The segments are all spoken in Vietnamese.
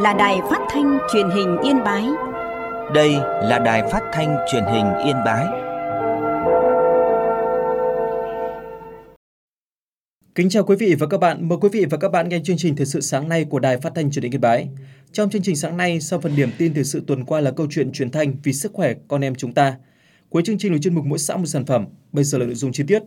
là Đài Phát thanh Truyền hình Yên Bái. Đây là Đài Phát thanh Truyền hình Yên Bái. Kính chào quý vị và các bạn. Mời quý vị và các bạn nghe chương trình Thời sự sáng nay của Đài Phát thanh Truyền hình Yên Bái. Trong chương trình sáng nay, sau phần điểm tin thời sự tuần qua là câu chuyện truyền thanh vì sức khỏe con em chúng ta. Cuối chương trình là chuyên mục Mỗi xã một sản phẩm. Bây giờ là nội dung chi tiết.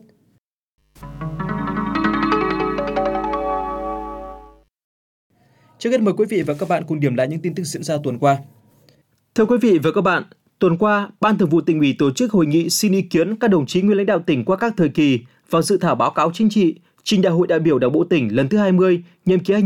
Trước hết mời quý vị và các bạn cùng điểm lại những tin tức diễn ra tuần qua. Thưa quý vị và các bạn, tuần qua, Ban Thường vụ Tỉnh ủy tổ chức hội nghị xin ý kiến các đồng chí nguyên lãnh đạo tỉnh qua các thời kỳ vào dự thảo báo cáo chính trị trình Đại hội đại biểu Đảng bộ tỉnh lần thứ 20, nhiệm kỳ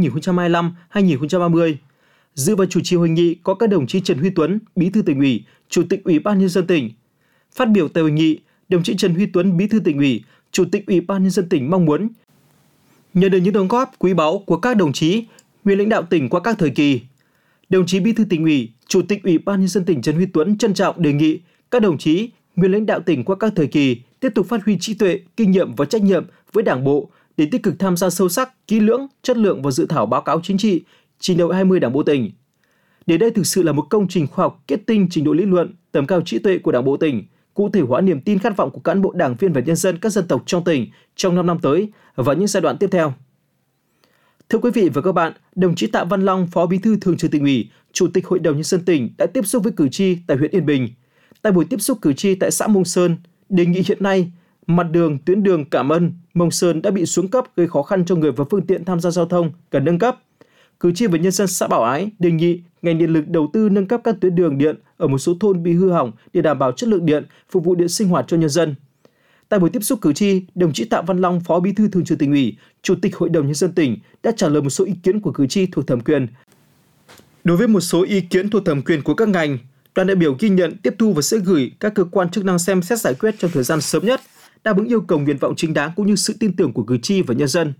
2025-2030. Dự và chủ trì hội nghị có các đồng chí Trần Huy Tuấn, Bí thư Tỉnh ủy, Chủ tịch Ủy ban Nhân dân tỉnh. Phát biểu tại hội nghị, đồng chí Trần Huy Tuấn, Bí thư Tỉnh ủy, Chủ tịch Ủy ban Nhân dân tỉnh mong muốn nhận được những đóng góp quý báu của các đồng chí nguyên lãnh đạo tỉnh qua các thời kỳ. Đồng chí Bí thư Tỉnh ủy, Chủ tịch Ủy ban Nhân dân tỉnh Trần Huy Tuấn trân trọng đề nghị các đồng chí nguyên lãnh đạo tỉnh qua các thời kỳ tiếp tục phát huy trí tuệ, kinh nghiệm và trách nhiệm với Đảng bộ để tích cực tham gia sâu sắc, kỹ lưỡng, chất lượng vào dự thảo báo cáo chính trị trình Đại hội 20 Đảng bộ tỉnh. Để đây thực sự là một công trình khoa học kết tinh trình độ lý luận, tầm cao trí tuệ của Đảng bộ tỉnh, cụ thể hóa niềm tin khát vọng của cán bộ đảng viên và nhân dân các dân tộc trong tỉnh trong 5 năm tới và những giai đoạn tiếp theo. Thưa quý vị và các bạn, đồng chí Tạ Văn Long, Phó Bí thư Thường trực Tỉnh ủy, Chủ tịch Hội đồng Nhân dân tỉnh đã tiếp xúc với cử tri tại huyện Yên Bình. Tại buổi tiếp xúc cử tri tại xã Mông Sơn, đề nghị hiện nay mặt đường, tuyến đường Cảm Ân, Mông Sơn đã bị xuống cấp gây khó khăn cho người và phương tiện tham gia giao thông, cần nâng cấp. Cử tri và nhân dân xã Bảo Ái đề nghị ngành điện lực đầu tư nâng cấp các tuyến đường điện ở một số thôn bị hư hỏng để đảm bảo chất lượng điện, phục vụ điện sinh hoạt cho nhân dân. Tại buổi tiếp xúc cử tri, đồng chí Tạ Văn Long, Phó Bí thư Thường trực Tỉnh ủy, Chủ tịch Hội đồng Nhân dân tỉnh đã trả lời một số ý kiến của cử tri thuộc thẩm quyền. Đối với một số ý kiến thuộc thẩm quyền của các ngành, đoàn đại biểu ghi nhận, tiếp thu và sẽ gửi các cơ quan chức năng xem xét giải quyết trong thời gian sớm nhất, đáp ứng yêu cầu nguyện vọng chính đáng cũng như sự tin tưởng của cử tri và nhân dân.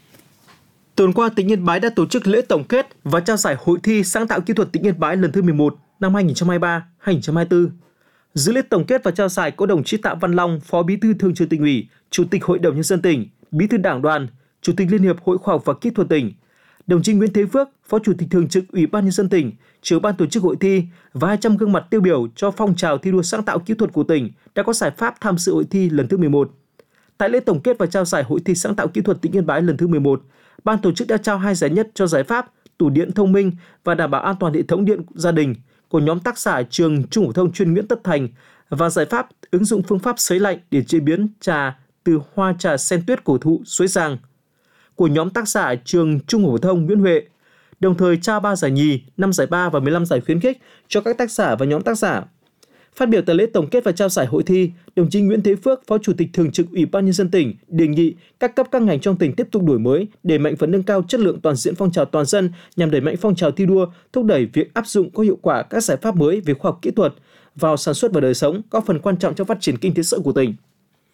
Tuần qua, tỉnh Yên Bái đã tổ chức lễ tổng kết và trao giải Hội thi Sáng tạo Kỹ thuật tỉnh Yên Bái lần thứ 11 năm 2023-2024. Dự lễ tổng kết và trao giải có đồng chí Tạ Văn Long, Phó Bí thư Thường trực Tỉnh ủy, Chủ tịch Hội đồng Nhân dân tỉnh, Bí thư Đảng đoàn, Chủ tịch Liên hiệp Hội Khoa học và Kỹ thuật tỉnh, đồng chí Nguyễn Thế Phước, Phó Chủ tịch Thường trực Ủy ban Nhân dân tỉnh, trưởng ban tổ chức hội thi và 200 gương mặt tiêu biểu cho phong trào thi đua sáng tạo kỹ thuật của tỉnh đã có giải pháp tham dự hội thi lần thứ 11. Tại lễ tổng kết và trao giải Hội thi sáng tạo kỹ thuật tỉnh Yên Bái lần thứ 11, ban tổ chức đã trao 2 giải nhất cho giải pháp tủ điện thông minh và đảm bảo an toàn hệ thống điện gia đình của nhóm tác giả trường Trung phổ thông chuyên Nguyễn Tất Thành và giải pháp ứng dụng phương pháp sấy lạnh để chế biến trà từ hoa trà sen tuyết cổ thụ Suối Giàng của nhóm tác giả trường Trung phổ thông Nguyễn Huệ, đồng thời trao 3 giải nhì, 5 giải ba và 15 giải khuyến khích cho các tác giả và nhóm tác giả. Phát biểu tại lễ tổng kết và trao giải hội thi, đồng chí Nguyễn Thế Phước, Phó Chủ tịch Thường trực Ủy ban Nhân dân tỉnh đề nghị các cấp các ngành trong tỉnh tiếp tục đổi mới, đẩy mạnh và nâng cao chất lượng toàn diện phong trào toàn dân nhằm đẩy mạnh phong trào thi đua, thúc đẩy việc áp dụng có hiệu quả các giải pháp mới về khoa học kỹ thuật vào sản xuất và đời sống, góp phần quan trọng trong phát triển kinh tế xã hội của tỉnh.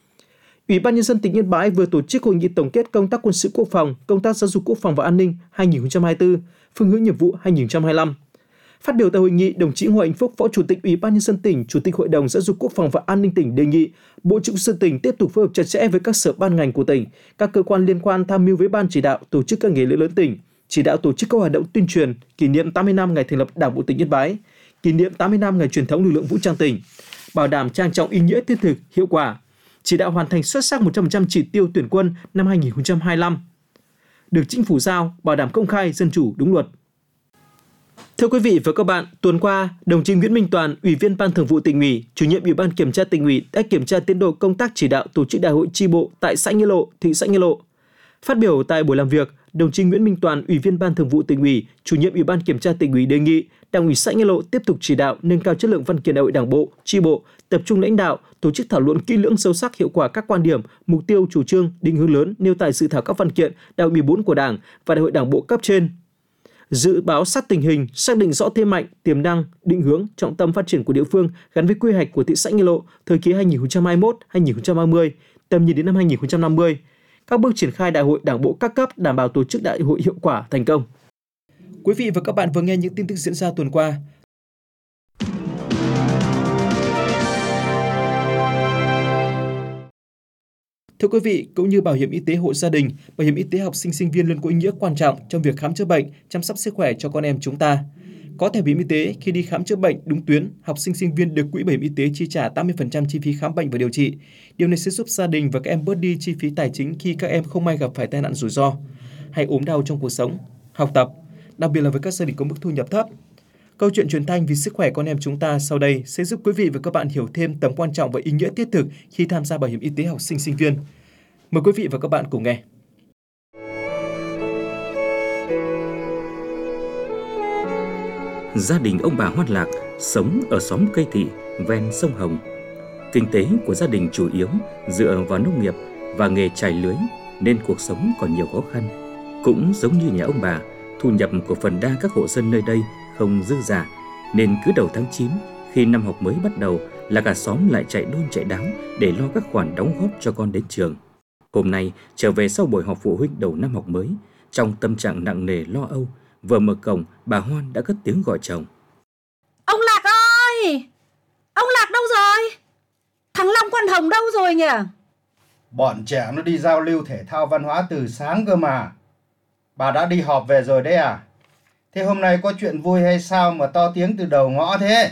Ủy ban Nhân dân tỉnh Yên Bái vừa tổ chức hội nghị tổng kết công tác quân sự quốc phòng, công tác giáo dục quốc phòng và an ninh 2024, phương hướng nhiệm vụ 2025. Phát biểu tại hội nghị, đồng chí Hoàng Anh Phúc, Phó Chủ tịch Ủy ban Nhân dân tỉnh, Chủ tịch Hội đồng Giáo dục Quốc phòng và An ninh tỉnh đề nghị Bộ Chỉ huy quân sự tỉnh tiếp tục phối hợp chặt chẽ với các sở ban ngành của tỉnh, các cơ quan liên quan tham mưu với Ban chỉ đạo tổ chức các ngày lễ lớn tỉnh, chỉ đạo tổ chức các hoạt động tuyên truyền kỷ niệm 80 năm ngày thành lập Đảng bộ tỉnh Yên Bái, kỷ niệm 80 năm ngày truyền thống lực lượng vũ trang tỉnh, bảo đảm trang trọng ý nghĩa, thiết thực, hiệu quả, chỉ đạo hoàn thành xuất sắc 100% chỉ tiêu tuyển quân năm 2025, được Chính phủ giao, bảo đảm công khai, dân chủ, đúng luật. Thưa quý vị và các bạn, tuần qua, đồng chí Nguyễn Minh Toàn, Ủy viên Ban Thường vụ Tỉnh ủy, Chủ nhiệm Ủy ban Kiểm tra Tỉnh ủy đã kiểm tra tiến độ công tác chỉ đạo tổ chức đại hội chi bộ tại xã Nghĩa Lộ, thị xã Nghĩa Lộ. Phát biểu tại buổi làm việc, đồng chí Nguyễn Minh Toàn, Ủy viên Ban Thường vụ Tỉnh ủy, Chủ nhiệm Ủy ban Kiểm tra Tỉnh ủy đề nghị Đảng ủy xã Nghĩa Lộ tiếp tục chỉ đạo nâng cao chất lượng văn kiện đại hội Đảng bộ, chi bộ, tập trung lãnh đạo, tổ chức thảo luận kỹ lưỡng sâu sắc hiệu quả các quan điểm, mục tiêu, chủ trương, định hướng lớn nêu tại dự thảo các văn kiện đại hội 14 của Đảng và đại hội Đảng bộ cấp trên. Dự báo sát tình hình, xác định rõ thế mạnh, tiềm năng, định hướng, trọng tâm phát triển của địa phương gắn với quy hoạch của thị xã Nghĩa Lộ thời kỳ 2021-2030, tầm nhìn đến năm 2050. Các bước triển khai đại hội Đảng bộ các cấp đảm bảo tổ chức đại hội hiệu quả, thành công. Quý vị và các bạn vừa nghe những tin tức diễn ra tuần qua. Thưa quý vị, cũng như bảo hiểm y tế hộ gia đình, bảo hiểm y tế học sinh sinh viên luôn có ý nghĩa quan trọng trong việc khám chữa bệnh, chăm sóc sức khỏe cho con em chúng ta. Có thẻ bảo hiểm y tế, khi đi khám chữa bệnh đúng tuyến, học sinh sinh viên được quỹ bảo hiểm y tế chi trả 80% chi phí khám bệnh và điều trị. Điều này sẽ giúp gia đình và các em bớt đi chi phí tài chính khi các em không may gặp phải tai nạn rủi ro hay ốm đau trong cuộc sống, học tập, đặc biệt là với các gia đình có mức thu nhập thấp. Câu chuyện truyền thanh vì sức khỏe con em chúng ta sau đây sẽ giúp quý vị và các bạn hiểu thêm tầm quan trọng và ý nghĩa thiết thực khi tham gia bảo hiểm y tế học sinh sinh viên. Mời quý vị và các bạn cùng nghe. Gia đình ông bà Hoan Lạc sống ở xóm Cây Thị ven sông Hồng. Kinh tế của gia đình chủ yếu dựa vào nông nghiệp và nghề chài lưới nên cuộc sống còn nhiều khó khăn. Cũng giống như nhà ông bà, thu nhập của phần đa các hộ dân nơi đây không dư dả, nên cứ đầu tháng 9 khi năm học mới bắt đầu là cả xóm lại chạy đôn chạy đáo để lo các khoản đóng góp cho con đến trường. Hôm nay trở về sau buổi họp phụ huynh đầu năm học mới, trong tâm trạng nặng nề lo âu, vừa mở cổng bà Hoan đã cất tiếng gọi chồng. Ông Lạc ơi! Ông Lạc đâu rồi? Thằng Long con Hồng đâu rồi nhỉ? Bọn trẻ nó đi giao lưu thể thao văn hóa từ sáng cơ mà. Bà đã đi họp về rồi đấy à? Thế hôm nay có chuyện vui hay sao mà to tiếng từ đầu ngõ thế?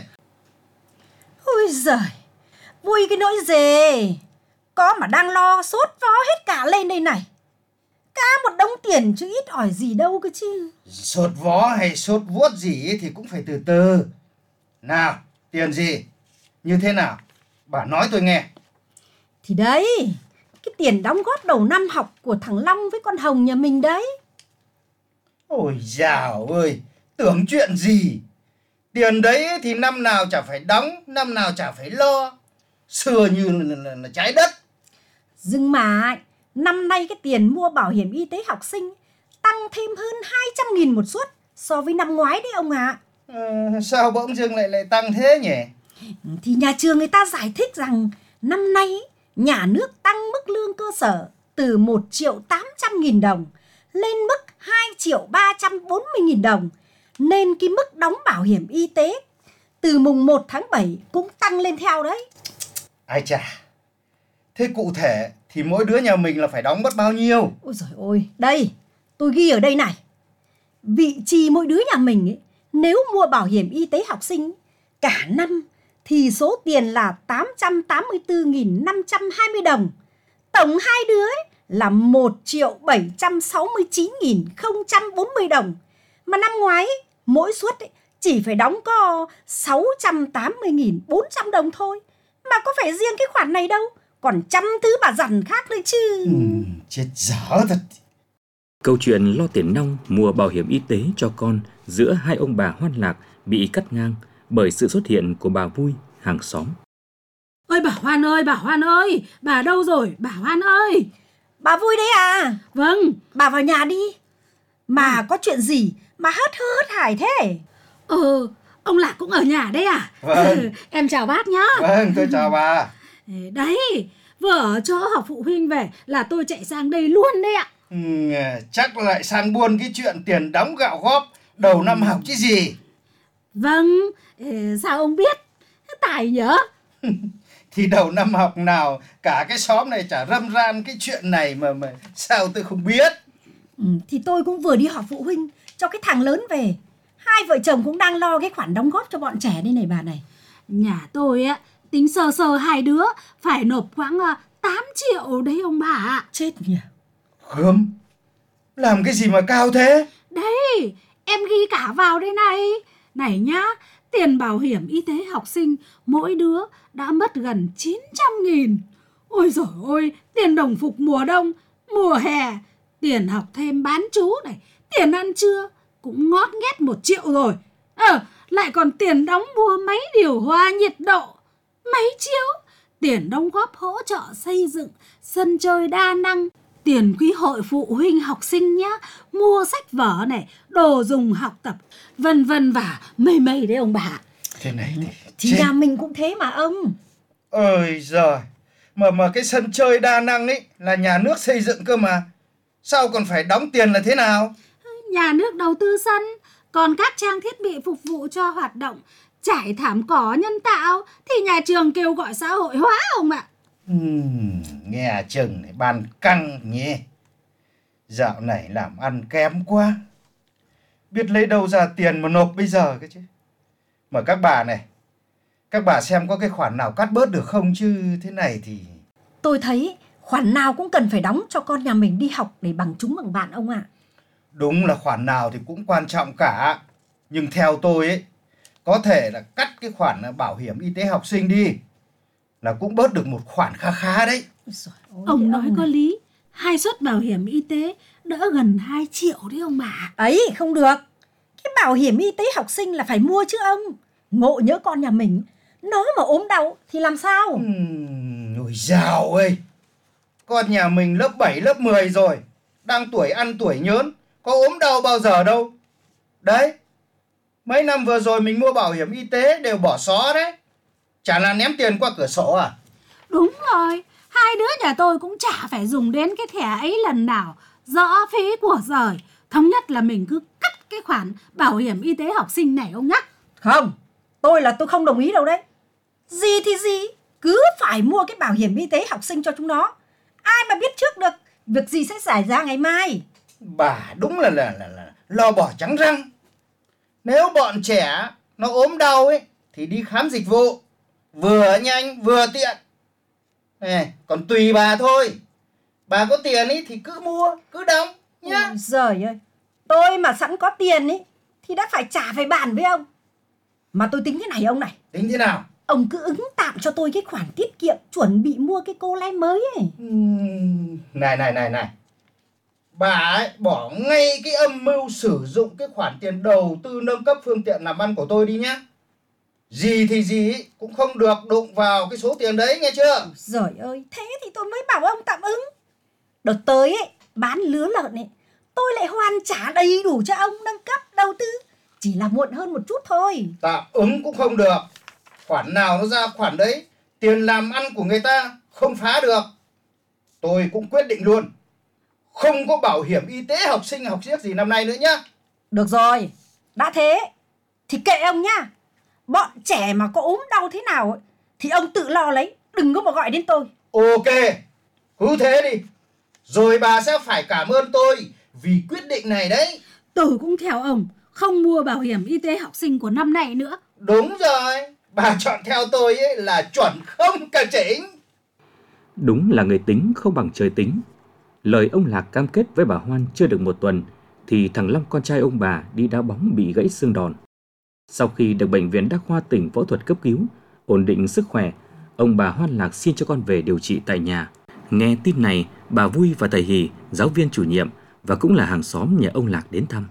Ôi giời! Vui cái nỗi gì? Có mà đang lo sốt vó hết cả lên đây này. Cả một đống tiền chứ ít ỏi gì đâu cơ chứ. Sốt vó hay sốt vuốt gì thì cũng phải từ từ. Nào, tiền gì? Như thế nào? Bà nói tôi nghe. Thì đấy, cái tiền đóng góp đầu năm học của thằng Long với con Hồng nhà mình đấy. Ôi dào ơi, tưởng chuyện gì? Tiền đấy thì năm nào chả phải đóng, năm nào chả phải lo. Xưa như là trái đất. Nhưng mà năm nay cái tiền mua bảo hiểm y tế học sinh tăng thêm hơn 200.000 một suất so với năm ngoái đấy ông ạ. Sao bỗng dưng lại tăng thế nhỉ? Thì nhà trường người ta giải thích rằng năm nay nhà nước tăng mức lương cơ sở từ 1.800.000 đồng lên mức 2.340.000 đồng. Nên cái mức đóng bảo hiểm y tế từ mùng 1 tháng 7 cũng tăng lên theo đấy. Ai chà, thế cụ thể thì mỗi đứa nhà mình là phải đóng mất bao nhiêu? Ôi giời ơi, đây, tôi ghi ở đây này. Vị trí mỗi đứa nhà mình ấy, nếu mua bảo hiểm y tế học sinh cả năm thì số tiền là 884.520 đồng. Tổng hai đứa ấy là 1.769.040 đồng. Mà năm ngoái ấy, mỗi suất ấy, chỉ phải đóng có 680.400 đồng thôi. Mà có phải riêng cái khoản này đâu, còn trăm thứ bà dằn khác đấy chứ. Chết dở thật. Câu chuyện lo tiền nong mua bảo hiểm y tế cho con giữa hai ông bà Hoan Lạc bị cắt ngang bởi sự xuất hiện của bà Vui, hàng xóm. Ôi bà Hoan ơi, bà đâu rồi, bà Hoan ơi? Bà Vui đấy à? Vâng. Bà vào nhà đi. Mà có chuyện gì mà hớt hải thế? Ông Lạc cũng ở nhà đấy à? Vâng. Em chào bác nhá. Vâng, tôi chào bà. Đấy, vừa ở chỗ họp phụ huynh về là tôi chạy sang đây luôn đấy ạ. Chắc lại sang buôn cái chuyện tiền đóng gạo góp đầu năm học chứ gì. Vâng, sao ông biết? Tài nhớ. Thì đầu năm học nào cả cái xóm này chả râm ran cái chuyện này mà sao tôi không biết. Thì tôi cũng vừa đi họp phụ huynh cho cái thằng lớn về. Hai vợ chồng cũng đang lo cái khoản đóng góp cho bọn trẻ đây này bà này. Nhà tôi á, tính sơ hai đứa phải nộp khoảng 8 triệu đấy ông bà ạ. Chết nhỉ. Gớm, làm cái gì mà cao thế? Đấy, em ghi cả vào đây này. Này nhá, tiền bảo hiểm y tế học sinh mỗi đứa đã mất gần 900.000. Ôi dồi ôi, tiền đồng phục mùa đông, mùa hè, tiền học thêm bán trú này, tiền ăn trưa cũng ngót nghét 1 triệu rồi. Lại còn tiền đóng mua máy điều hòa nhiệt độ, máy chiếu, tiền đóng góp hỗ trợ xây dựng sân chơi đa năng, tiền quỹ hội phụ huynh học sinh nhá, mua sách vở này, đồ dùng học tập, vân vân và mây đấy ông bà. Thế này thì nhà mình cũng thế mà ông. Ôi giời, mà cái sân chơi đa năng ấy là nhà nước xây dựng cơ mà. Sao còn phải đóng tiền là thế nào? Nhà nước đầu tư sân, còn các trang thiết bị phục vụ cho hoạt động trải thảm cỏ nhân tạo thì nhà trường kêu gọi xã hội hóa ông ạ. Nghe chừng này ban căng nhỉ. Dạo này làm ăn kém quá. Biết lấy đâu ra tiền mà nộp bây giờ cơ chứ. Mà các bà này, các bà xem có cái khoản nào cắt bớt được không, chứ thế này thì... Tôi thấy khoản nào cũng cần phải đóng cho con nhà mình đi học để bằng chúng bằng bạn ông ạ. Đúng là khoản nào thì cũng quan trọng cả. Nhưng theo tôi ấy, có thể là cắt cái khoản bảo hiểm y tế học sinh đi, là cũng bớt được một khoản khá khá đấy. Ông nói có lý. 2 suất bảo hiểm y tế đỡ gần 2 triệu đấy ông bà. Ấy, không được. Cái bảo hiểm y tế học sinh là phải mua chứ ông. Ngộ nhỡ con nhà mình nó mà ốm đau thì làm sao? Ôi dào ơi, con nhà mình lớp 7, lớp 10 rồi, đang tuổi ăn tuổi nhớn, có ốm đau bao giờ đâu. Đấy, mấy năm vừa rồi mình mua bảo hiểm y tế đều bỏ xó đấy. Chả là ném tiền qua cửa sổ à? Đúng rồi, 2 đứa nhà tôi cũng chả phải dùng đến cái thẻ ấy lần nào. Rõ phí của giời. Thống nhất là mình cứ cắt cái khoản bảo hiểm y tế học sinh này ông nhắc. Không, tôi không đồng ý đâu đấy. Gì thì gì, cứ phải mua cái bảo hiểm y tế học sinh cho chúng nó. Ai mà biết trước được việc gì sẽ xảy ra ngày mai. Bà đúng là lo bỏ trắng răng. Nếu bọn trẻ nó ốm đau ấy thì đi khám dịch vụ, vừa nhanh vừa tiện. Này, còn tùy bà thôi. Bà có tiền ấy thì cứ mua, cứ đóng nhá. Ôi giời ơi, tôi mà sẵn có tiền ấy thì đã phải trả phải bàn với ông. Mà tôi tính thế này ông này. Tính thế nào? Ông cứ ứng tạm cho tôi cái khoản tiết kiệm chuẩn bị mua cái cô lem mới ấy. Này. Bà ấy bỏ ngay cái âm mưu sử dụng cái khoản tiền đầu tư nâng cấp phương tiện làm ăn của tôi đi nhá. Gì thì gì cũng không được đụng vào cái số tiền đấy nghe chưa? Giời ơi, thế thì tôi mới bảo ông tạm ứng. Đợt tới ấy, bán lứa lợn ấy, tôi lại hoàn trả đầy đủ cho ông nâng cấp đầu tư. Chỉ là muộn hơn một chút thôi. Tạm ứng cũng không được. Khoản nào nó ra khoản đấy. Tiền làm ăn của người ta không phá được. Tôi cũng quyết định luôn, không có bảo hiểm y tế học sinh học siếc gì năm nay nữa nhá. Được rồi, đã thế thì kệ ông nhá. Bọn trẻ mà có ốm đau thế nào ấy, thì ông tự lo lấy, đừng có mà gọi đến tôi. Ok, cứ thế đi. Rồi bà sẽ phải cảm ơn tôi vì quyết định này đấy. Tôi cũng theo ông, không mua bảo hiểm y tế học sinh của năm nay nữa. Đúng rồi, bà chọn theo tôi ấy là chuẩn không cả chỉnh. Đúng là người tính không bằng trời tính. Lời ông Lạc cam kết với bà Hoan chưa được một tuần thì thằng Long con trai ông bà đi đá bóng bị gãy xương đòn. Sau khi được bệnh viện Đa khoa tỉnh phẫu thuật cấp cứu, ổn định sức khỏe, ông bà Hoan Lạc xin cho con về điều trị tại nhà. Nghe tin này, bà Vui và thầy Hì, giáo viên chủ nhiệm và cũng là hàng xóm nhà ông Lạc đến thăm.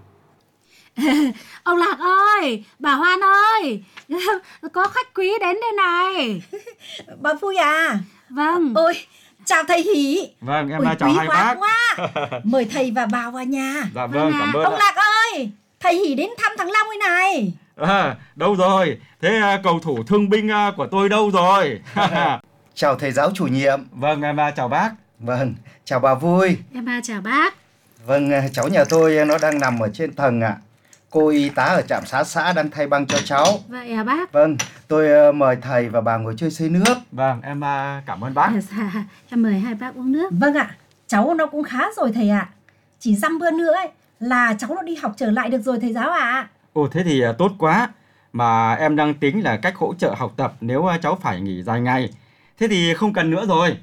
Ông Lạc ơi, bà Hoan ơi, có khách quý đến đây này. Bà Vui à? Vâng. Ôi, chào thầy Hỷ. Vâng, em Ôi, chào hai bác. Quá. Mời thầy và bà vào nhà. Dạ vâng, cảm ơn. Ông Lạc ơi, thầy Hỷ đến thăm thằng Long ấy này. Đâu rồi? Thế cầu thủ thương binh của tôi đâu rồi? Chào thầy giáo chủ nhiệm. Vâng, em chào bác. Vâng, chào bà Vui. Em chào bác. Vâng, cháu nhà tôi nó đang nằm ở trên tầng ạ. Cô y tá ở trạm xá xã đang thay băng cho cháu. Vậy à bác? Vâng, tôi mời thầy và bà ngồi chơi xơi nước. Vâng, em cảm ơn bác. Dạ, em mời hai bác uống nước. Vâng ạ, cháu nó cũng khá rồi thầy ạ. Chỉ dăm bữa nữa ấy, là cháu nó đi học trở lại được rồi thầy giáo ạ. Ồ, thế thì tốt quá. Mà em đang tính là cách hỗ trợ học tập nếu cháu phải nghỉ dài ngày. Thế thì không cần nữa rồi.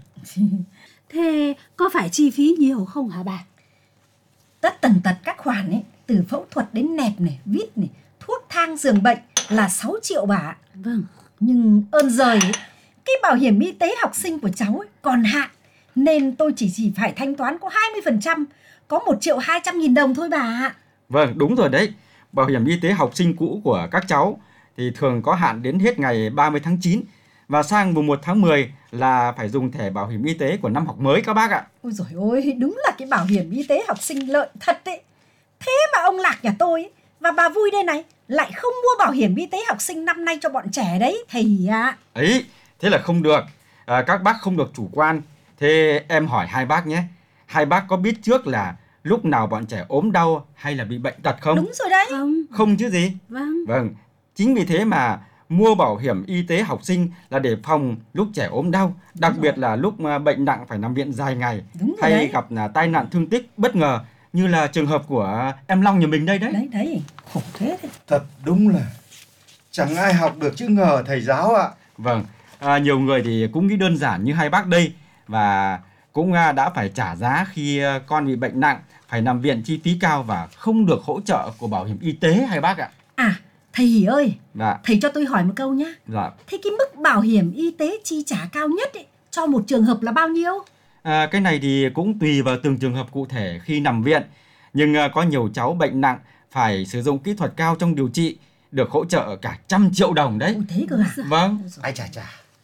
Thế có phải chi phí nhiều không hả bà? Tất tần tật các khoản ấy, từ phẫu thuật đến nẹp này, vít này, thuốc thang giường bệnh là 6 triệu bà ạ. Vâng. Nhưng ơn giời ấy, cái bảo hiểm y tế học sinh của cháu ấy còn hạn, nên tôi chỉ phải thanh toán có 20%, có 1.200.000 đồng thôi bà ạ. Vâng, đúng rồi đấy. Bảo hiểm y tế học sinh cũ của các cháu thì thường có hạn đến hết ngày 30 tháng 9 và sang mùng 1 tháng 10 là phải dùng thẻ bảo hiểm y tế của năm học mới các bác ạ. Ôi dồi ôi, đúng là cái bảo hiểm y tế học sinh lợi thật đấy. Thế mà ông Lạc nhà tôi ấy, và bà Vui đây này lại không mua bảo hiểm y tế học sinh năm nay cho bọn trẻ đấy thầy ạ. Ấy, thế là không được. Các bác không được chủ quan. Thế em hỏi hai bác nhé. Hai bác có biết trước là lúc nào bọn trẻ ốm đau hay là bị bệnh tật không? Đúng rồi đấy. Không. Không chứ gì? Vâng. Vâng, chính vì thế mà mua bảo hiểm y tế học sinh là để phòng lúc trẻ ốm đau, đặc biệt là lúc bệnh nặng phải nằm viện dài ngày, hay gặp tai nạn thương tích bất ngờ như là trường hợp của em Long nhà mình đây đấy. Đấy, khổ thế đấy. Thật đúng là chẳng ai học được chữ ngờ thầy giáo ạ. Vâng, nhiều người thì cũng nghĩ đơn giản như hai bác đây và cũng đã phải trả giá khi con bị bệnh nặng, phải nằm viện chi phí cao và không được hỗ trợ của bảo hiểm y tế hai bác ạ. À, thầy Hỷ ơi, Dạ. thầy cho tôi hỏi một câu nhá. Dạ. Thế cái mức bảo hiểm y tế chi trả cao nhất ấy, cho một trường hợp là bao nhiêu? Cái này thì cũng tùy vào từng trường hợp cụ thể khi nằm viện. Nhưng có nhiều cháu bệnh nặng phải sử dụng kỹ thuật cao trong điều trị, được hỗ trợ cả 100 triệu đồng đấy. Ôi thế cơ à? Vâng. Ai chà.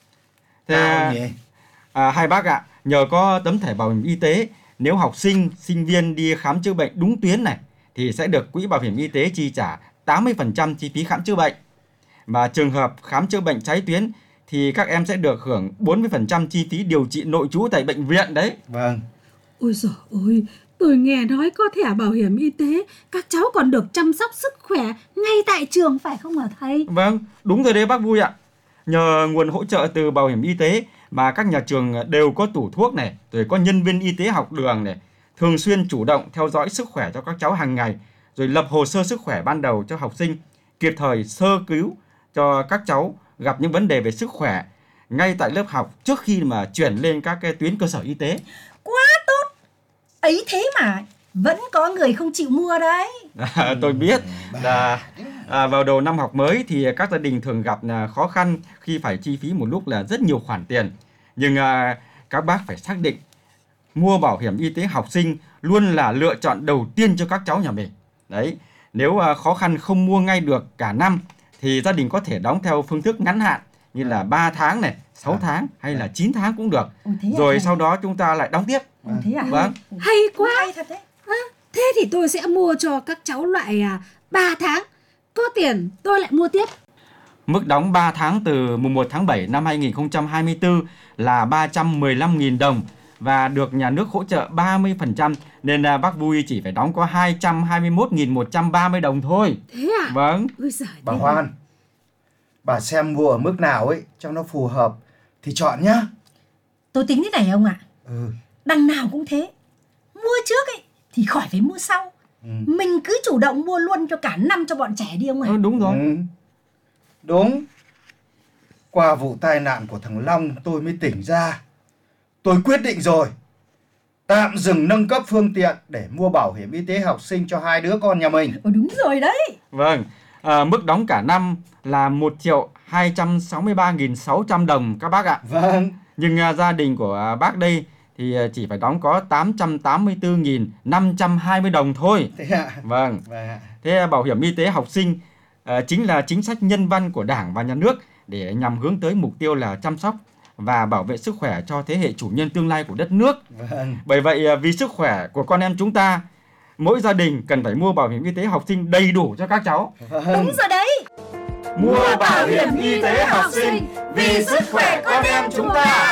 Thế, hai bác ạ, nhờ có tấm thẻ bảo hiểm y tế, nếu học sinh, sinh viên đi khám chữa bệnh đúng tuyến này thì sẽ được quỹ bảo hiểm y tế chi trả 80% chi phí khám chữa bệnh. Và trường hợp khám chữa bệnh trái tuyến thì các em sẽ được hưởng 40% chi phí điều trị nội trú tại bệnh viện đấy. Vâng. Ôi giời ơi, tôi nghe nói có thẻ bảo hiểm y tế, các cháu còn được chăm sóc sức khỏe ngay tại trường phải không hả thầy? Vâng, đúng rồi đấy bác Vui ạ. Nhờ nguồn hỗ trợ từ bảo hiểm y tế mà các nhà trường đều có tủ thuốc này, rồi có nhân viên y tế học đường này, thường xuyên chủ động theo dõi sức khỏe cho các cháu hàng ngày, rồi lập hồ sơ sức khỏe ban đầu cho học sinh, kịp thời sơ cứu cho các cháu gặp những vấn đề về sức khỏe ngay tại lớp học trước khi mà chuyển lên các cái tuyến cơ sở y tế. Quá tốt. Ấy thế mà vẫn có người không chịu mua đấy. Tôi biết là vào đầu năm học mới thì các gia đình thường gặp khó khăn khi phải chi phí một lúc là rất nhiều khoản tiền. Nhưng các bác phải xác định mua bảo hiểm y tế học sinh luôn là lựa chọn đầu tiên cho các cháu nhà mình. Đấy, nếu khó khăn không mua ngay được cả năm thì gia đình có thể đóng theo phương thức ngắn hạn như là 3 tháng này, 6 tháng hay là 9 tháng cũng được. Rồi sau đó chúng ta lại đóng tiếp. Thế à? Vâng. Hay quá. Hay thật đấy. Thế thì tôi sẽ mua cho các cháu loại 3 tháng. Có tiền tôi lại mua tiếp. Mức đóng 3 tháng từ mùng 1 tháng 7 năm 2024 là 315.000 đồng và được nhà nước hỗ trợ 30% nên bác Vui chỉ phải đóng có 221.130 đồng thôi. Thế à? Vâng. Ôi giời, Bà Hoan, bà xem mua ở mức nào ấy cho nó phù hợp thì chọn nhá. Tôi tính thế này ông ạ. Ừ. Đằng nào cũng thế. Mua trước ấy thì khỏi phải mua sau. Mình cứ chủ động mua luôn cho cả năm cho bọn trẻ đi ông ạ. Đúng rồi. Đúng. Qua vụ tai nạn của thằng Long tôi mới tỉnh ra. Tôi quyết định rồi. Tạm dừng nâng cấp phương tiện để mua bảo hiểm y tế học sinh cho hai đứa con nhà mình. Đúng rồi đấy. Vâng, mức đóng cả năm là 1.263.600 đồng các bác ạ. Vâng. Nhưng gia đình của bác đây thì chỉ phải đóng có 884.520 đồng thôi. Thế ạ? Vâng. Vâng ạ. Thế bảo hiểm y tế học sinh chính là chính sách nhân văn của Đảng và Nhà nước để nhằm hướng tới mục tiêu là chăm sóc và bảo vệ sức khỏe cho thế hệ chủ nhân tương lai của đất nước. Vâng. Bởi vậy vì sức khỏe của con em chúng ta, mỗi gia đình cần phải mua bảo hiểm y tế học sinh đầy đủ cho các cháu. Vâng. Đúng rồi đấy. Mua bảo hiểm y tế học sinh vì sức khỏe con em chúng ta.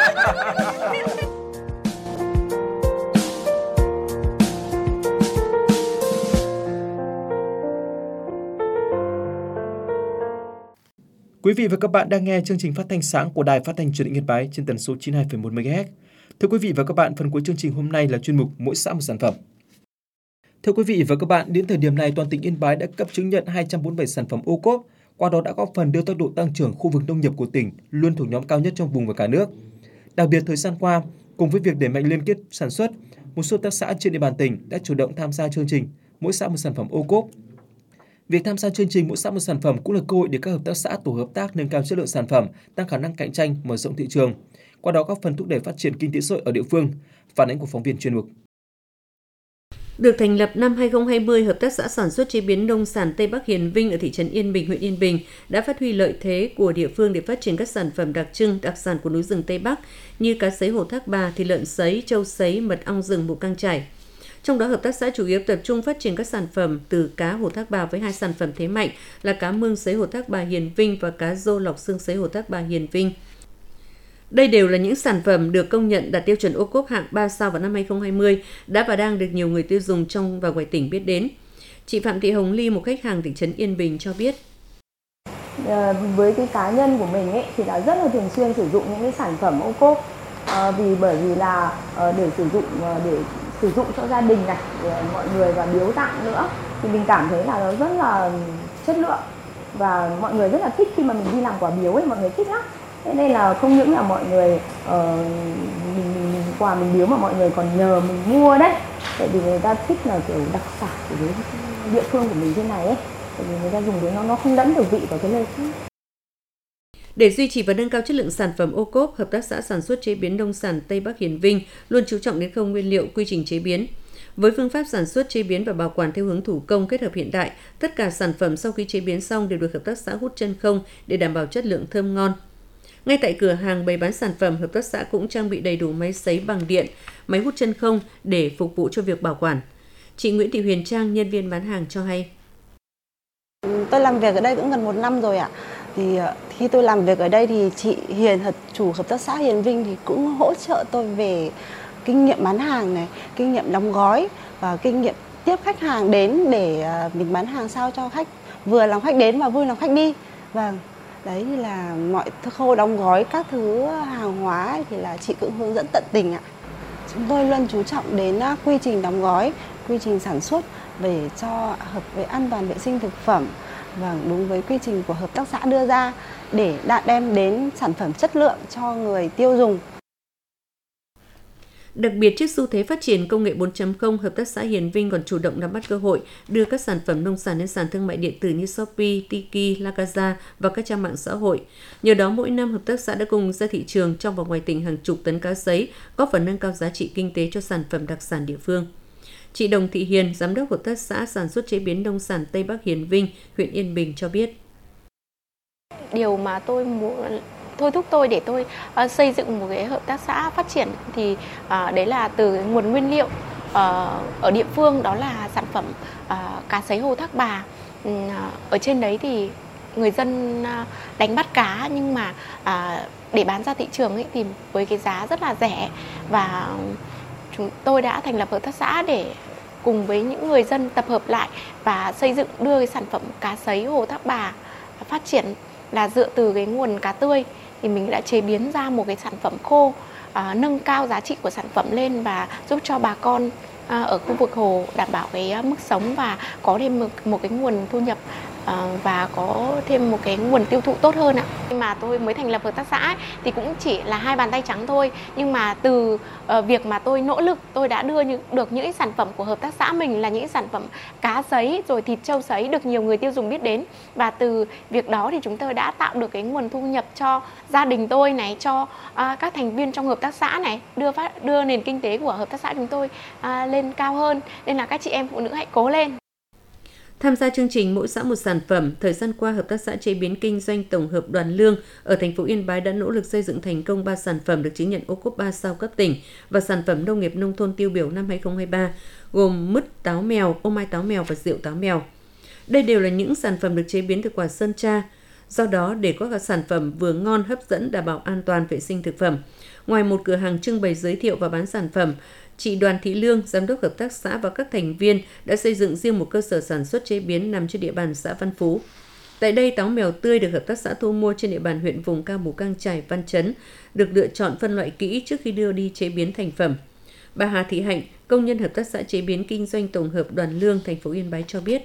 Quý vị và các bạn đang nghe chương trình phát thanh sáng của Đài Phát thanh Truyền hình Yên Bái trên tần số 92,1 MHz. Thưa quý vị và các bạn, phần cuối chương trình hôm nay là chuyên mục Mỗi xã một sản phẩm. Thưa quý vị và các bạn, đến thời điểm này toàn tỉnh Yên Bái đã cấp chứng nhận 247 sản phẩm ô cốp, qua đó đã góp phần đưa tốc độ tăng trưởng khu vực nông nghiệp của tỉnh luôn thuộc nhóm cao nhất trong vùng và cả nước. Đặc biệt thời gian qua, cùng với việc đẩy mạnh liên kết sản xuất, một số hợp tác xã trên địa bàn tỉnh đã chủ động tham gia chương trình Mỗi xã một sản phẩm ô cốp. Việc tham gia chương trình Mỗi xã một sản phẩm cũng là cơ hội để các hợp tác xã tổ hợp tác nâng cao chất lượng sản phẩm, tăng khả năng cạnh tranh, mở rộng thị trường. Qua đó góp phần thúc đẩy phát triển kinh tế xã hội ở địa phương. Phản ánh của phóng viên chuyên mục. Được thành lập năm 2020, Hợp tác xã sản xuất chế biến nông sản Tây Bắc Hiền Vinh ở thị trấn Yên Bình, huyện Yên Bình đã phát huy lợi thế của địa phương để phát triển các sản phẩm đặc trưng, đặc sản của núi rừng Tây Bắc như cá sấy Hồ Thác Bà, thịt lợn sấy, trâu sấy, mật ong rừng Mù Căng Chải. Trong đó, hợp tác xã chủ yếu tập trung phát triển các sản phẩm từ cá Hồ Thác Bà với hai sản phẩm thế mạnh là cá mương sấy Hồ Thác Bà Hiền Vinh và cá rô lọc xương sấy Hồ Thác Bà Hiền Vinh. Đây đều là những sản phẩm được công nhận đạt tiêu chuẩn ô cốp hạng 3 sao vào năm 2020, đã và đang được nhiều người tiêu dùng trong và ngoài tỉnh biết đến. Chị Phạm Thị Hồng Ly, một khách hàng thị trấn Yên Bình cho biết. Với cái cá nhân của mình ấy thì là rất là thường xuyên sử dụng những cái sản phẩm ô cốp, bởi vì là để sử dụng cho gia đình này, để mọi người và biếu tặng nữa, thì mình cảm thấy là nó rất là chất lượng và mọi người rất là thích khi mà mình đi làm quà biếu ấy, mọi người thích lắm. Thế nên là không những là mọi người quà mình biếu mà mọi người còn nhờ mình mua đấy, tại vì người ta thích là kiểu đặc sản của cái địa phương của mình thế này ấy, tại vì người ta dùng cái nó không lẫn được vị vào cái nơi khác. Để duy trì và nâng cao chất lượng sản phẩm ô cốp, Hợp tác xã sản xuất chế biến nông sản Tây Bắc Hiền Vinh luôn chú trọng đến khâu nguyên liệu, quy trình chế biến. Với phương pháp sản xuất, chế biến và bảo quản theo hướng thủ công kết hợp hiện đại, tất cả sản phẩm sau khi chế biến xong đều được Hợp tác xã hút chân không để đảm bảo chất lượng thơm ngon. Ngay tại cửa hàng bày bán sản phẩm, Hợp tác xã cũng trang bị đầy đủ máy sấy bằng điện, máy hút chân không để phục vụ cho việc bảo quản. Chị Nguyễn Thị Huyền Trang, nhân viên bán hàng cho hay. Tôi làm việc ở đây cũng gần 1 năm rồi ạ. Thì khi tôi làm việc ở đây thì chị Hiền, chủ Hợp tác xã Hiền Vinh thì cũng hỗ trợ tôi về kinh nghiệm bán hàng này, kinh nghiệm đóng gói và kinh nghiệm tiếp khách hàng đến để mình bán hàng sao cho khách vừa làm khách đến và vui làm khách đi. Vâng, đấy thì là mọi khâu đóng gói các thứ hàng hóa ấy, thì là chị cũng hướng dẫn tận tình ạ. Chúng tôi luôn chú trọng đến quy trình đóng gói, quy trình sản xuất để cho hợp với an toàn vệ sinh thực phẩm và đúng với quy trình của hợp tác xã đưa ra để đem đến sản phẩm chất lượng cho người tiêu dùng. Đặc biệt, trước xu thế phát triển công nghệ 4.0, Hợp tác xã Hiền Vinh còn chủ động nắm bắt cơ hội đưa các sản phẩm nông sản lên sàn thương mại điện tử như Shopee, Tiki, Lazada và các trang mạng xã hội. Nhờ đó, mỗi năm Hợp tác xã đã cùng ra thị trường trong và ngoài tỉnh hàng chục tấn cá sấy, góp phần nâng cao giá trị kinh tế cho sản phẩm đặc sản địa phương. Chị Đồng Thị Hiền, Giám đốc Hợp tác xã sản xuất chế biến nông sản Tây Bắc Hiền Vinh, huyện Yên Bình cho biết. Điều mà tôi muốn thôi thúc tôi để tôi xây dựng một cái hợp tác xã phát triển thì đấy là từ nguồn nguyên liệu ở địa phương, đó là sản phẩm cá sấy Hồ Thác Bà. Ở trên đấy thì người dân đánh bắt cá nhưng mà để bán ra thị trường ấy thì với cái giá rất là rẻ, và chúng tôi đã thành lập hợp tác xã để cùng với những người dân tập hợp lại và xây dựng đưa cái sản phẩm cá sấy Hồ Thác Bà phát triển là dựa từ cái nguồn cá tươi thì mình đã chế biến ra một cái sản phẩm khô, nâng cao giá trị của sản phẩm lên và giúp cho bà con ở khu vực hồ đảm bảo cái mức sống và có thêm một cái nguồn thu nhập và có thêm một cái nguồn tiêu thụ tốt hơn ạ. Khi mà tôi mới thành lập hợp tác xã ấy, thì cũng chỉ là 2 bàn tay trắng thôi, nhưng mà từ việc mà tôi nỗ lực, tôi đã đưa được những sản phẩm của hợp tác xã mình là những sản phẩm cá sấy rồi thịt trâu sấy được nhiều người tiêu dùng biết đến, và từ việc đó thì chúng tôi đã tạo được cái nguồn thu nhập cho gia đình tôi này, cho các thành viên trong hợp tác xã này, đưa nền kinh tế của hợp tác xã chúng tôi lên cao hơn. Nên là các chị em phụ nữ hãy cố lên. Tham gia chương trình Mỗi xã một sản phẩm, thời gian qua, Hợp tác xã chế biến kinh doanh tổng hợp Đoàn Lương ở thành phố Yên Bái đã nỗ lực xây dựng thành công 3 sản phẩm được chứng nhận ô cốp 3 sao cấp tỉnh và sản phẩm nông nghiệp nông thôn tiêu biểu năm 2023, gồm mứt táo mèo, ô mai táo mèo và rượu táo mèo. Đây đều là những sản phẩm được chế biến từ quả sơn tra. Do đó, để có các sản phẩm vừa ngon, hấp dẫn, đảm bảo an toàn vệ sinh thực phẩm, ngoài một cửa hàng trưng bày giới thiệu và bán sản phẩm, chị Đoàn Thị Lương, Giám đốc Hợp tác xã và các thành viên đã xây dựng riêng một cơ sở sản xuất chế biến nằm trên địa bàn xã Văn Phú. Tại đây, táo mèo tươi được Hợp tác xã thu mua trên địa bàn huyện vùng cao Mù Cang Chải, Văn Chấn, được lựa chọn phân loại kỹ trước khi đưa đi chế biến thành phẩm. Bà Hà Thị Hạnh, công nhân Hợp tác xã chế biến kinh doanh tổng hợp Đoàn Lương, thành phố Yên Bái cho biết.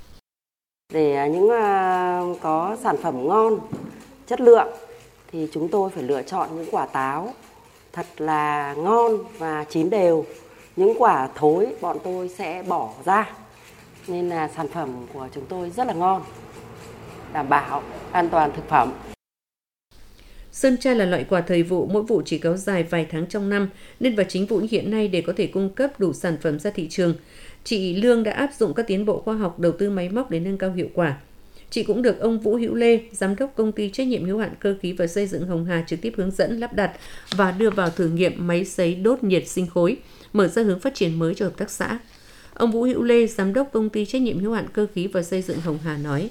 Để những có sản phẩm ngon, chất lượng thì chúng tôi phải lựa chọn những quả táo thật là ngon và chín đều. Những quả thối bọn tôi sẽ bỏ ra. Nên là sản phẩm của chúng tôi rất là ngon, đảm bảo an toàn thực phẩm. Sơn tra là loại quả thời vụ, mỗi vụ chỉ kéo dài vài tháng trong năm, nên vào chính vụ hiện nay để có thể cung cấp đủ sản phẩm ra thị trường, chị Lương đã áp dụng các tiến bộ khoa học, đầu tư máy móc để nâng cao hiệu quả. Chị cũng được ông Vũ Hữu Lê, Giám đốc Công ty Trách nhiệm hữu hạn Cơ khí và Xây dựng Hồng Hà trực tiếp hướng dẫn lắp đặt và đưa vào thử nghiệm máy sấy đốt nhiệt sinh khối, mở ra hướng phát triển mới cho hợp tác xã. Ông Vũ Hữu Lê, Giám đốc Công ty Trách nhiệm hữu hạn Cơ khí và Xây dựng Hồng Hà nói.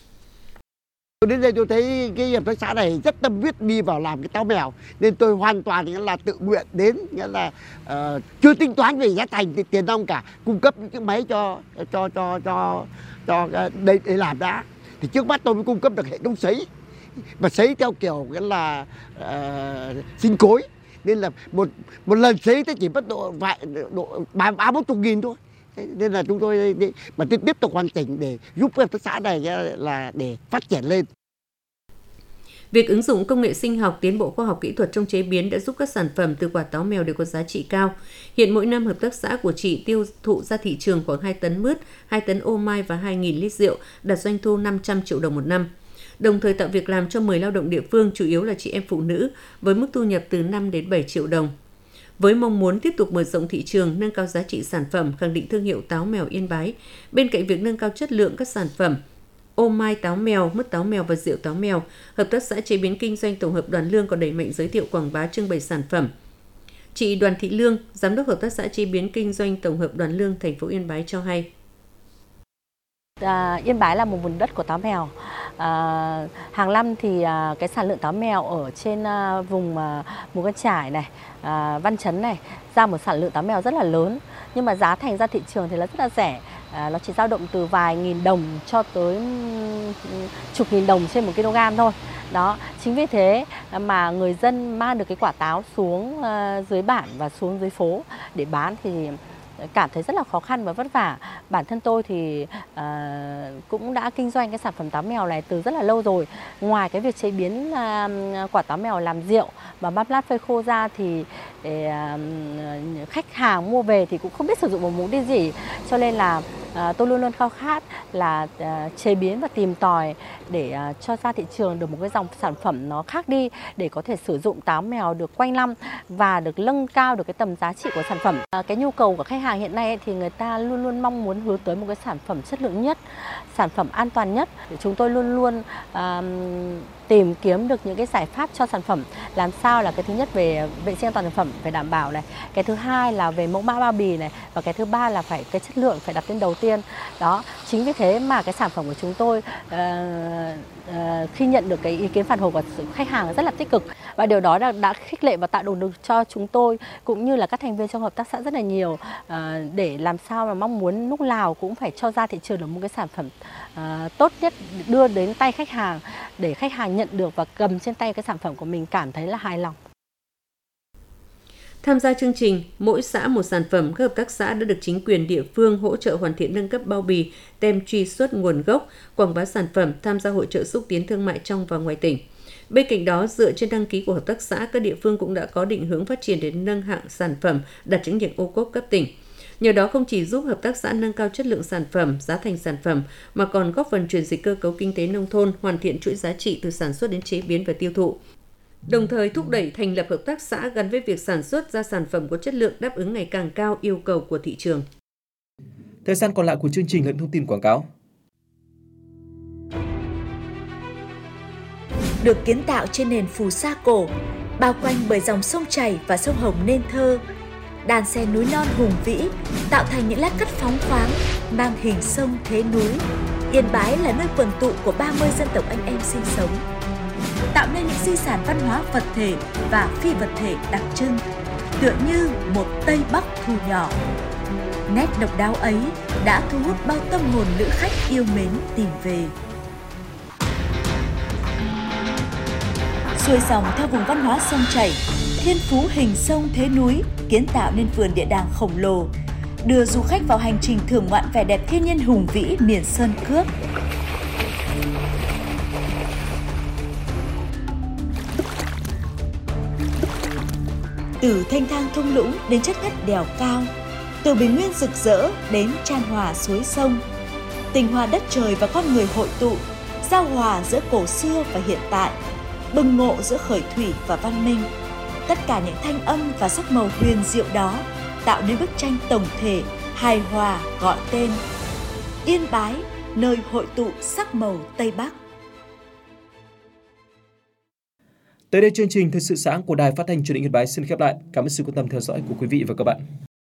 Đến đây tôi thấy cái hợp tác xã này rất tâm huyết đi vào làm cái táo mèo, nên tôi hoàn toàn nghĩa là tự nguyện đến, nghĩa là chưa tính toán về giá thành tiền nong cả, cung cấp những cái máy cho để làm đã. thì trước mắt tôi mới cung cấp được hệ thống sấy, và sấy theo kiểu cái là sinh cối, nên là một lần sấy thì chỉ mất độ 30-40 nghìn thôi. Nên là chúng tôi mà tiếp tục hoàn chỉnh để giúp hợp tác xã này là để phát triển lên. Việc ứng dụng công nghệ sinh học, tiến bộ khoa học kỹ thuật trong chế biến đã giúp các sản phẩm từ quả táo mèo đều có giá trị cao. Hiện mỗi năm hợp tác xã của chị tiêu thụ ra thị trường khoảng 2 tấn mứt, 2 tấn ô mai và 2.000 lít rượu, đạt doanh thu 500 triệu đồng một năm. Đồng thời tạo việc làm cho 10 lao động địa phương, chủ yếu là chị em phụ nữ, với mức thu nhập từ 5 đến 7 triệu đồng. Với mong muốn tiếp tục mở rộng thị trường, nâng cao giá trị sản phẩm, khẳng định thương hiệu táo mèo Yên Bái, bên cạnh việc nâng cao chất lượng các sản phẩm ô mai táo mèo, mứt táo mèo và rượu táo mèo, hợp tác xã chế biến kinh doanh tổng hợp Đoàn Lương còn đẩy mạnh giới thiệu quảng bá trưng bày sản phẩm. Chị Đoàn Thị Lương, giám đốc hợp tác xã chế biến kinh doanh tổng hợp Đoàn Lương, thành phố Yên Bái cho hay. Yên Bái là một vùng đất của táo mèo. Hàng năm thì cái sản lượng táo mèo ở trên vùng Mù Căng Chải này, Văn Chấn này ra một sản lượng táo mèo rất là lớn, nhưng mà giá thành ra thị trường thì là rất là rẻ. Nó chỉ dao động từ vài nghìn đồng cho tới chục nghìn đồng trên 1 kg thôi. Đó, chính vì thế mà người dân mang được cái quả táo xuống dưới bản và xuống dưới phố để bán thì cảm thấy rất là khó khăn và vất vả. Bản thân tôi thì cũng đã kinh doanh cái sản phẩm táo mèo này từ rất là lâu rồi. Ngoài cái việc chế biến quả táo mèo làm rượu và băm lát phơi khô ra thì khách hàng mua về thì cũng không biết sử dụng một mục đích gì. Cho nên là tôi luôn luôn khao khát là chế biến và tìm tòi để cho ra thị trường được một cái dòng sản phẩm nó khác đi, để có thể sử dụng táo mèo được quanh năm và được nâng cao được cái tầm giá trị của sản phẩm. Cái nhu cầu của khách hàng hiện nay thì người ta luôn luôn mong muốn hướng tới một cái sản phẩm chất lượng nhất, sản phẩm an toàn nhất. Chúng tôi luôn luôn tìm kiếm được những cái giải pháp cho sản phẩm, làm sao là cái thứ nhất về vệ sinh an toàn thực phẩm phải đảm bảo này, cái thứ hai là về mẫu mã bao bì này, và cái thứ ba là phải cái chất lượng phải đặt lên đầu tiên. Đó, chính vì thế mà cái sản phẩm của chúng tôi khi nhận được cái ý kiến phản hồi của khách hàng rất là tích cực, và điều đó đã khích lệ và tạo động lực cho chúng tôi cũng như là các thành viên trong hợp tác xã rất là nhiều, để làm sao mà mong muốn lúc nào cũng phải cho ra thị trường được một cái sản phẩm tốt nhất đưa đến tay khách hàng, để khách hàng nhận được và cầm trên tay cái sản phẩm của mình cảm thấy là hài lòng. Tham gia chương trình Mỗi xã một sản phẩm, các hợp tác xã đã được chính quyền địa phương hỗ trợ hoàn thiện nâng cấp bao bì, tem truy xuất nguồn gốc, quảng bá sản phẩm, tham gia hội chợ xúc tiến thương mại trong và ngoài tỉnh. Bên cạnh đó, dựa trên đăng ký của hợp tác xã, các địa phương cũng đã có định hướng phát triển đến nâng hạng sản phẩm đạt chứng nhận ô cốp cấp tỉnh. Nhờ đó không chỉ giúp hợp tác xã nâng cao chất lượng sản phẩm, giá thành sản phẩm, mà còn góp phần chuyển dịch cơ cấu kinh tế nông thôn, hoàn thiện chuỗi giá trị từ sản xuất đến chế biến và tiêu thụ. Đồng thời thúc đẩy thành lập hợp tác xã gắn với việc sản xuất ra sản phẩm có chất lượng đáp ứng ngày càng cao yêu cầu của thị trường. Thời gian còn lại của chương trình là thông tin quảng cáo. Được kiến tạo trên nền phù sa cổ, bao quanh bởi dòng sông chảy và sông Hồng nên thơ, đàn xe núi non hùng vĩ tạo thành những lát cắt phóng khoáng mang hình sông thế núi. Yên Bái là nơi quần tụ của 30 dân tộc anh em sinh sống, tạo nên những di sản văn hóa vật thể và phi vật thể đặc trưng, tựa như một Tây Bắc thu nhỏ. Nét độc đáo ấy đã thu hút bao tâm hồn lữ khách yêu mến tìm về. Xuôi dòng theo vùng văn hóa sông chảy, thiên phú hình sông thế núi kiến tạo nên vườn địa đàng khổng lồ, đưa du khách vào hành trình thưởng ngoạn vẻ đẹp thiên nhiên hùng vĩ miền sơn cước. Từ thanh thang thung lũng đến chất ngất đèo cao, từ bình nguyên rực rỡ đến chan hòa suối sông, tình hòa đất trời và con người hội tụ, giao hòa giữa cổ xưa và hiện tại, bừng ngộ giữa khởi thủy và văn minh. Tất cả những thanh âm và sắc màu huyền diệu đó tạo nên bức tranh tổng thể hài hòa gọi tên Yên Bái, nơi hội tụ sắc màu Tây Bắc. Tới đây chương trình Thời sự sáng của Đài Phát thanh Truyền hình Yên Bái xin khép lại. Cảm ơn sự quan tâm theo dõi của quý vị và các bạn.